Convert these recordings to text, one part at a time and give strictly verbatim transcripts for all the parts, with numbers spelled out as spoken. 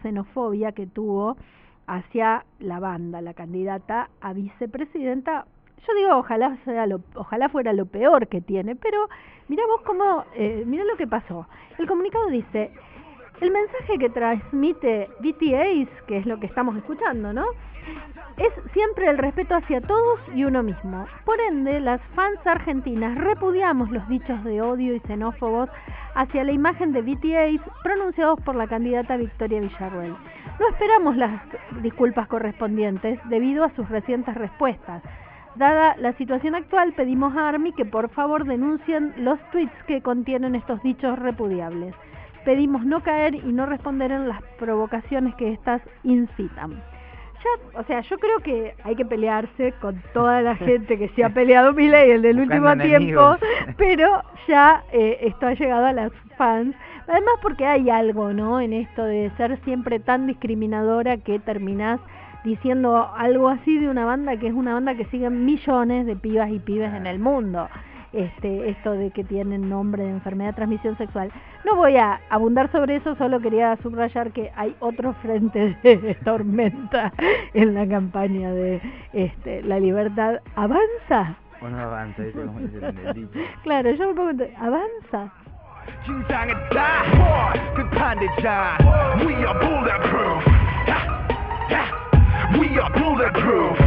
xenofobia que tuvo hacia la banda, la candidata a vicepresidenta. Yo digo, ojalá sea lo, ojalá fuera lo peor que tiene, pero mirá vos cómo, eh, mirá lo que pasó. El comunicado dice: el mensaje que transmite B T S, que es lo que estamos escuchando, ¿no?, es siempre el respeto hacia todos y uno mismo. Por ende, las fans argentinas repudiamos los dichos de odio y xenófobos hacia la imagen de B T S pronunciados por la candidata Victoria Villarruel. No esperamos las disculpas correspondientes debido a sus recientes respuestas. Dada la situación actual, pedimos a ARMY que por favor denuncien los tweets que contienen estos dichos repudiables. Pedimos no caer y no responder en las provocaciones que éstas incitan. Ya, o sea, yo creo que hay que pelearse con toda la gente que se ha peleado Milei en el último tiempo, pero ya eh, esto ha llegado a las fans. Además porque hay algo, ¿no?, en esto de ser siempre tan discriminadora que terminás diciendo algo así de una banda que es una banda que siguen millones de pibas y pibes en el mundo. Este, esto de que tienen nombre de enfermedad de transmisión sexual. No voy a abundar sobre eso, solo quería subrayar que hay otro frente de tormenta en la campaña de este, la libertad. ¿Avanza? O no avanza, dice como dice el dicho. Claro, yo me pongo, ¿avanza? We are bulletproof.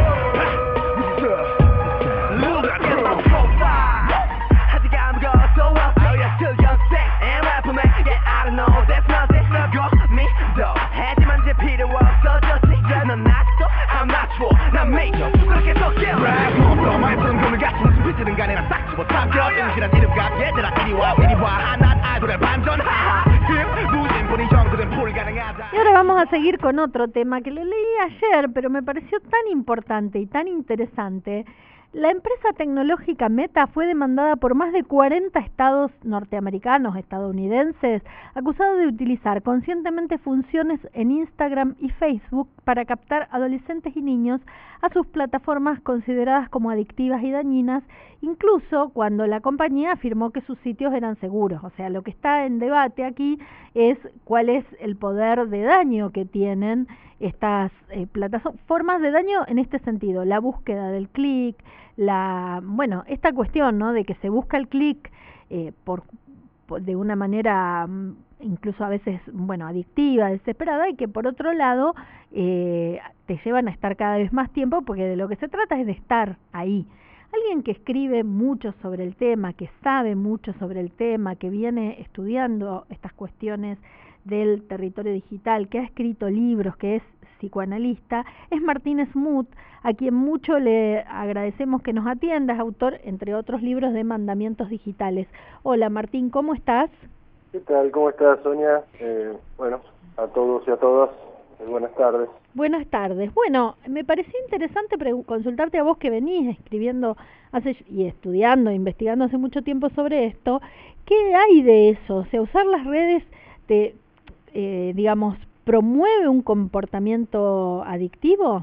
Y ahora vamos a seguir con otro tema que lo leí ayer, pero me pareció tan importante y tan interesante. La empresa tecnológica Meta fue demandada por más de cuarenta estados norteamericanos, estadounidenses, acusados de utilizar conscientemente funciones en Instagram y Facebook para captar adolescentes y niños a sus plataformas consideradas como adictivas y dañinas, incluso cuando la compañía afirmó que sus sitios eran seguros. O sea, lo que está en debate aquí es cuál es el poder de daño que tienen estas eh, plataformas de daño en este sentido, la búsqueda del clic, la, bueno, esta cuestión, ¿no?, de que se busca el clic eh, por, por de una manera incluso a veces, bueno, adictiva, desesperada, y que por otro lado eh, te llevan a estar cada vez más tiempo, porque de lo que se trata es de estar ahí. Alguien que escribe mucho sobre el tema, que sabe mucho sobre el tema, que viene estudiando estas cuestiones del territorio digital, que ha escrito libros, que es psicoanalista, es Martín Smoot, a quien mucho le agradecemos que nos atienda, es autor, entre otros libros, de Mandamientos Digitales. Hola Martín, ¿cómo estás? ¿Qué tal? ¿Cómo estás, Sonia? Eh, bueno, a todos y a todas, eh, buenas tardes. Buenas tardes. Bueno, me pareció interesante consultarte a vos, que venís escribiendo hace y estudiando, investigando hace mucho tiempo sobre esto. ¿Qué hay de eso? O sea, usar las redes te, eh, digamos, promueve un comportamiento adictivo.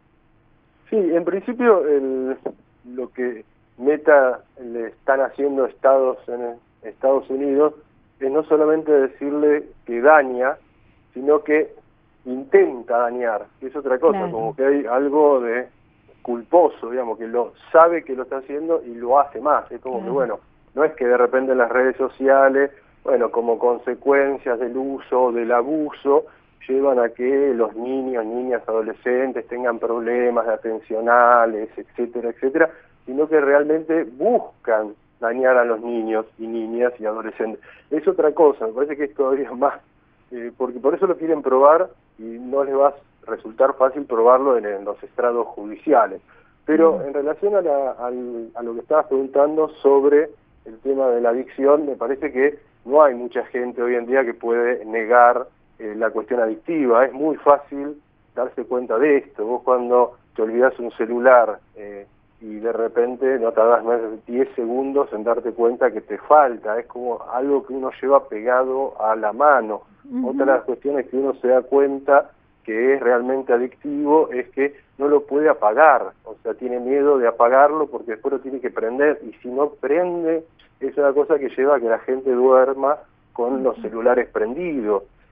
Sí, en principio el, lo que Meta le están haciendo Estados en Estados Unidos es no solamente decirle que daña, sino que intenta dañar, que es otra cosa, claro. Como que hay algo de culposo, digamos, que lo sabe que lo está haciendo y lo hace más. Es como claro. que, bueno, no es que de repente en las redes sociales, bueno, como consecuencias del uso, del abuso, llevan a que los niños, niñas, adolescentes tengan problemas atencionales, etcétera, etcétera, sino que realmente buscan dañar a los niños y niñas y adolescentes. Es otra cosa, me parece que es todavía más, eh, porque por eso lo quieren probar y no les va a resultar fácil probarlo en, en los estrados judiciales. Pero mm. en relación a, la, al, a lo que estabas preguntando sobre el tema de la adicción, me parece que no hay mucha gente hoy en día que puede negar eh, la cuestión adictiva. Es muy fácil darse cuenta de esto. Vos cuando te olvidás un celular eh, y de repente no tardás más de diez segundos en darte cuenta que te falta, es como algo que uno lleva pegado a la mano. Uh-huh. Otra de las cuestiones que uno se da cuenta que es realmente adictivo es que no lo puede apagar, o sea, tiene miedo de apagarlo porque después lo tiene que prender, y si no prende, es una cosa que lleva a que la gente duerma con los celulares prendidos.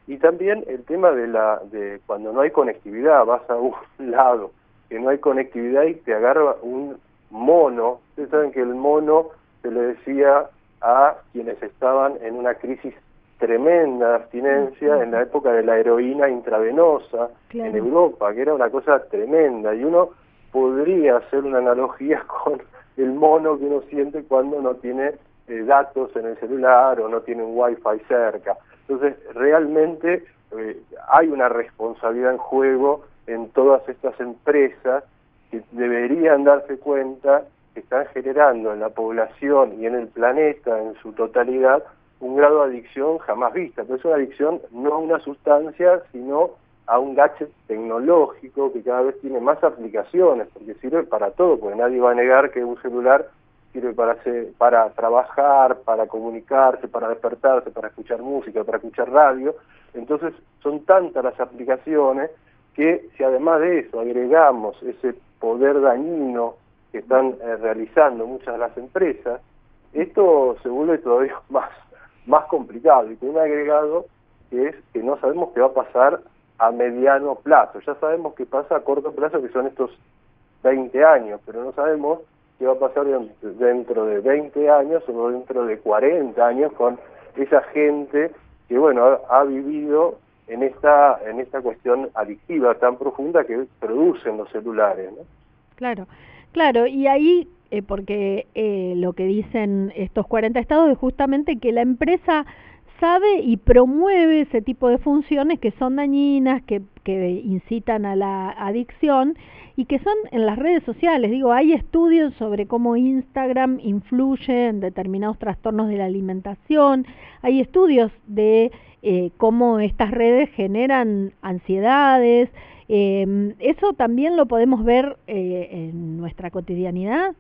Y también el tema de la de cuando no hay conectividad, vas a un lado que no hay conectividad y te agarra un mono. Ustedes saben que el mono se le decía a quienes estaban en una crisis tremenda de abstinencia en la época de la heroína intravenosa, claro, en Europa, que era una cosa tremenda, y uno podría hacer una analogía con el mono que uno siente cuando no tiene eh, datos en el celular o no tiene un wifi cerca. Entonces, realmente eh, hay una responsabilidad en juego en todas estas empresas que deberían darse cuenta que están generando en la población y en el planeta en su totalidad un grado de adicción jamás vista. Pero es una adicción no a una sustancia, sino a un gadget tecnológico que cada vez tiene más aplicaciones, porque sirve para todo, porque nadie va a negar que un celular sirve para hacer, para trabajar, para comunicarse, para despertarse, para escuchar música, para escuchar radio. Entonces son tantas las aplicaciones que si además de eso agregamos ese poder dañino que están eh, realizando muchas de las empresas, esto se vuelve todavía más, más complicado, y con un agregado que es que no sabemos qué va a pasar a mediano plazo. Ya sabemos qué pasa a corto plazo, que son estos veinte años, pero no sabemos qué va a pasar dentro de veinte años o dentro de cuarenta años con esa gente que, bueno, ha, ha vivido en esta en esta cuestión adictiva tan profunda que producen los celulares, ¿no? Claro, claro, y ahí, eh, porque eh, lo que dicen estos cuarenta estados es justamente que la empresa sabe y promueve ese tipo de funciones que son dañinas, que, que incitan a la adicción y que son en las redes sociales. Digo, hay estudios sobre cómo Instagram influye en determinados trastornos de la alimentación, hay estudios de eh, cómo estas redes generan ansiedades. Eh, ¿Eso también lo podemos ver eh, en nuestra cotidianidad?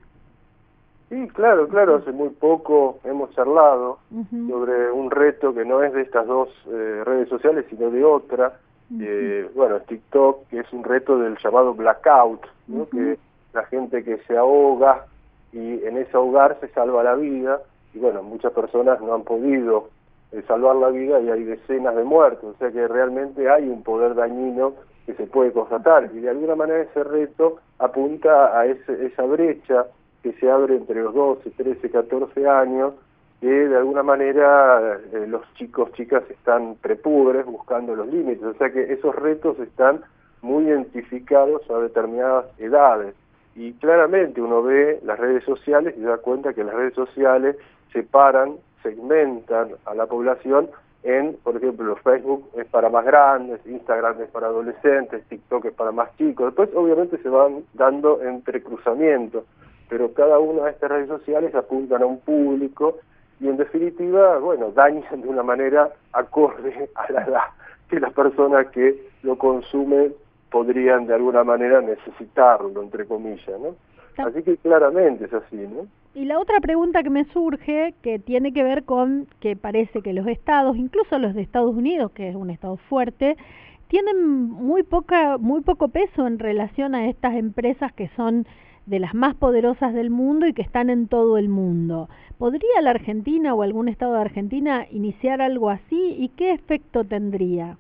Sí, claro, claro, hace muy poco hemos charlado uh-huh. sobre un reto que no es de estas dos eh, redes sociales, sino de otra, uh-huh. eh, bueno, TikTok, que es un reto del llamado blackout, ¿no? Uh-huh. Que la gente que se ahoga y en ese ahogar se salva la vida, y bueno, muchas personas no han podido eh, salvar la vida y hay decenas de muertos, o sea que realmente hay un poder dañino que se puede constatar, y de alguna manera ese reto apunta a ese, esa brecha que se abre entre los doce, trece, catorce años, que de alguna manera eh, los chicos, chicas están prepubres buscando los límites, o sea que esos retos están muy identificados a determinadas edades, y claramente uno ve las redes sociales y se da cuenta que las redes sociales separan, segmentan a la población en, por ejemplo, Facebook es para más grandes, Instagram es para adolescentes, TikTok es para más chicos, después obviamente se van dando entrecruzamientos, pero cada una de estas redes sociales apuntan a un público y en definitiva, bueno, dañan de una manera acorde a la edad que las personas que lo consumen podrían de alguna manera necesitarlo, entre comillas, ¿no? Así que claramente es así, ¿no? Y la otra pregunta que me surge, que tiene que ver con que parece que los estados, incluso los de Estados Unidos, que es un estado fuerte, tienen muy poca, muy poco peso en relación a estas empresas que son de las más poderosas del mundo y que están en todo el mundo. ¿Podría la Argentina o algún estado de Argentina iniciar algo así y qué efecto tendría?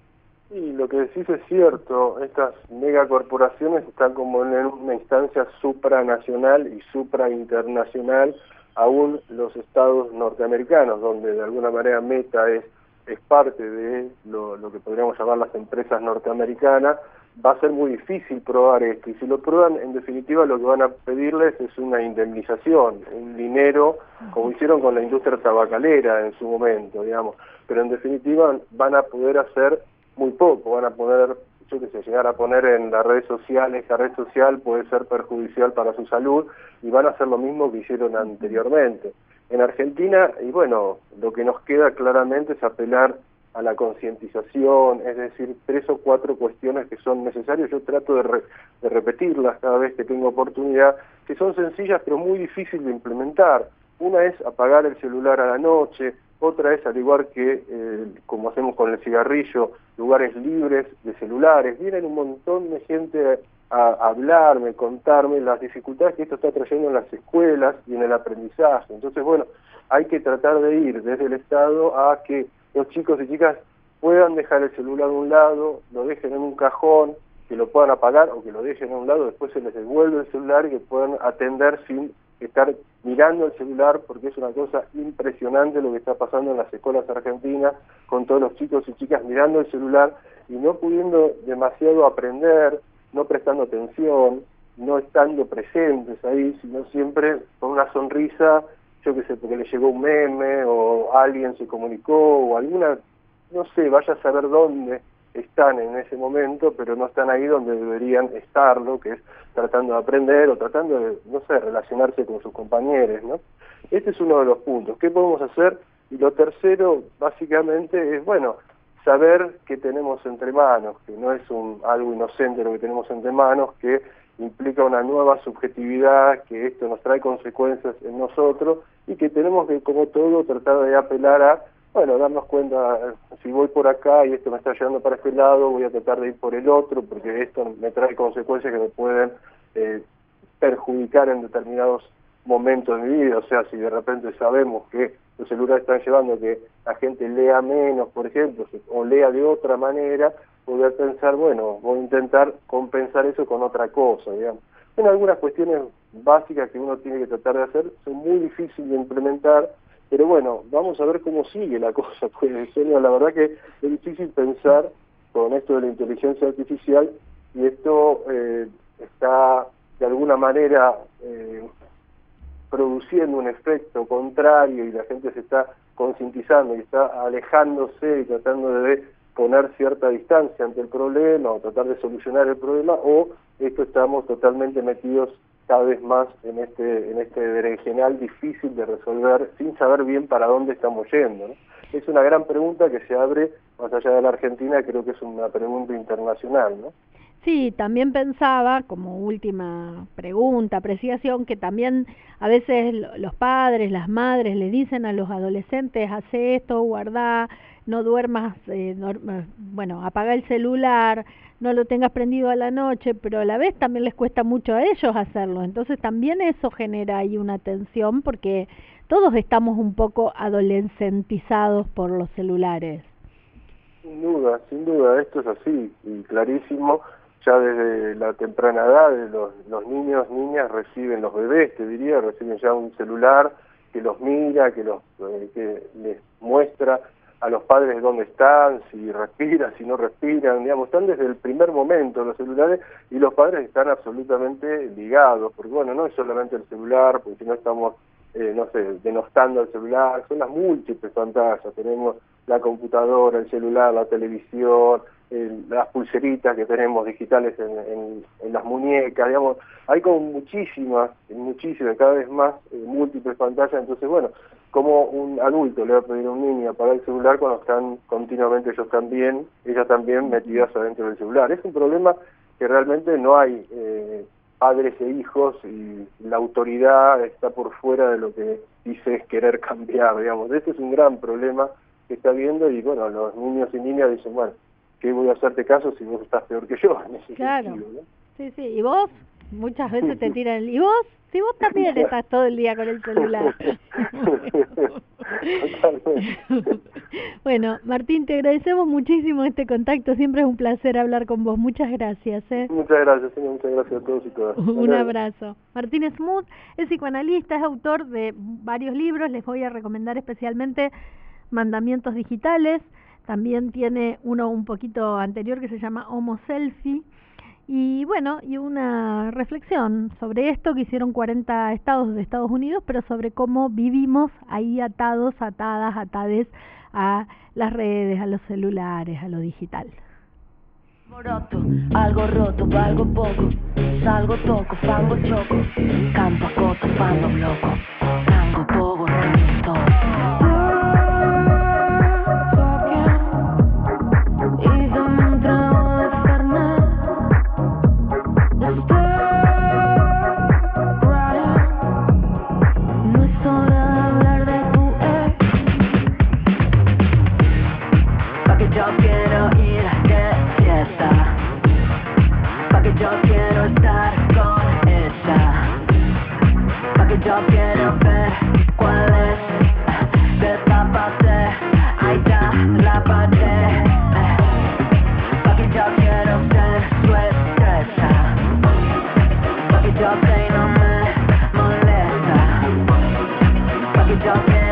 Sí, lo que decís es cierto, estas megacorporaciones están como en una instancia supranacional y suprainternacional, aún los estados norteamericanos, donde de alguna manera Meta es, es parte de lo, lo que podríamos llamar las empresas norteamericanas. Va a ser muy difícil probar esto, y si lo prueban, en definitiva lo que van a pedirles es una indemnización, un dinero, como hicieron con la industria tabacalera en su momento, digamos, pero en definitiva van a poder hacer muy poco, van a poder, yo qué sé, llegar a poner en las redes sociales, esa red social puede ser perjudicial para su salud, y van a hacer lo mismo que hicieron anteriormente. En Argentina, y bueno, lo que nos queda claramente es apelar a la concientización, es decir, tres o cuatro cuestiones que son necesarias. Yo trato de, re, de repetirlas cada vez que tengo oportunidad, que son sencillas pero muy difíciles de implementar. Una es apagar el celular a la noche, otra es, al igual que eh, como hacemos con el cigarrillo, lugares libres de celulares. Vienen un montón de gente a, a hablarme, contarme las dificultades que esto está trayendo en las escuelas y en el aprendizaje. Entonces, bueno, hay que tratar de ir desde el Estado a que los chicos y chicas puedan dejar el celular a un lado, lo dejen en un cajón, que lo puedan apagar o que lo dejen a un lado, después se les devuelve el celular y que puedan atender sin estar mirando el celular, porque es una cosa impresionante lo que está pasando en las escuelas argentinas, con todos los chicos y chicas mirando el celular y no pudiendo demasiado aprender, no prestando atención, no estando presentes ahí, sino siempre con una sonrisa, yo qué sé, porque le llegó un meme o alguien se comunicó o alguna, no sé, vaya a saber dónde están en ese momento, pero no están ahí donde deberían estarlo, que es tratando de aprender o tratando de, no sé, relacionarse con sus compañeros, ¿no? Este es uno de los puntos. ¿Qué podemos hacer? Y lo tercero, básicamente, es, bueno, saber qué tenemos entre manos, que no es un algo inocente lo que tenemos entre manos, que implica una nueva subjetividad, que esto nos trae consecuencias en nosotros y que tenemos que, como todo, tratar de apelar a, bueno, darnos cuenta, si voy por acá y esto me está llevando para este lado, voy a tratar de ir por el otro, porque esto me trae consecuencias que me pueden eh, perjudicar en determinados momentos de mi vida. O sea, si de repente sabemos que los celulares están llevando a que la gente lea menos, por ejemplo, o lea de otra manera, poder pensar, bueno, voy a intentar compensar eso con otra cosa, digamos. Bueno, algunas cuestiones básicas que uno tiene que tratar de hacer son muy difíciles de implementar, pero bueno, vamos a ver cómo sigue la cosa, pues en serio, la verdad que es difícil pensar con esto de la inteligencia artificial y esto eh, está de alguna manera eh, produciendo un efecto contrario y la gente se está concientizando y está alejándose y tratando de poner cierta distancia ante el problema o tratar de solucionar el problema, o esto estamos totalmente metidos cada vez más en este en este berenjenal difícil de resolver sin saber bien para dónde estamos yendo, ¿no? Es una gran pregunta que se abre más allá de la Argentina, creo que es una pregunta internacional, ¿no? Sí, también pensaba, como última pregunta, apreciación, que también a veces los padres, las madres le dicen a los adolescentes, hace esto, guardá, no duermas, eh, no, bueno, apaga el celular, no lo tengas prendido a la noche, pero a la vez también les cuesta mucho a ellos hacerlo, entonces también eso genera ahí una tensión porque todos estamos un poco adolescentizados por los celulares. Sin duda, sin duda, esto es así, y clarísimo. Ya desde la temprana edad de los, los niños, niñas reciben, los bebés, te diría, reciben ya un celular que los mira, que los eh, que les muestra a los padres dónde están, si respiran, si no respiran, digamos, están desde el primer momento los celulares y los padres están absolutamente ligados, porque bueno, no es solamente el celular, porque si no estamos, eh, no sé, denostando el celular, son las múltiples pantallas, tenemos la computadora, el celular, la televisión, el, las pulseritas que tenemos digitales en, en, en las muñecas, digamos, hay como muchísimas, muchísimas, cada vez más eh, múltiples pantallas, entonces bueno, como un adulto le va a pedir a un niño apagar el celular cuando están continuamente ellos también, ellas también metidas adentro del celular. Es un problema que realmente no hay eh, padres e hijos y la autoridad está por fuera de lo que dice es querer cambiar, digamos. Este es un gran problema que está viendo y bueno, los niños y niñas dicen, bueno, ¿qué voy a hacerte caso si vos estás peor que yo? En ese claro, sentido, ¿no? Sí, sí, y vos muchas veces te tiran, ¿y vos? Si vos también estás todo el día con el celular. Bueno, Martín, te agradecemos muchísimo este contacto, siempre es un placer hablar con vos, muchas gracias. ¿eh? Muchas gracias, señor. Muchas gracias a todos y todas. Un abrazo. Martín Smoot es psicoanalista, es autor de varios libros, les voy a recomendar especialmente Mandamientos Digitales, también tiene uno un poquito anterior que se llama Homo Selfie, y bueno, y una reflexión sobre esto que hicieron cuarenta estados de Estados Unidos, pero sobre cómo vivimos ahí atados, atadas, atades a las redes, a los celulares, a lo digital. Alboroto, algo roto, valgo poco, salgo toco, fango choco, canto a coto, fango loco, tango poco, resto. Yo quiero estar con ella, porque yo quiero ver cuál es, de tapate, ahí ya la pasé. talking.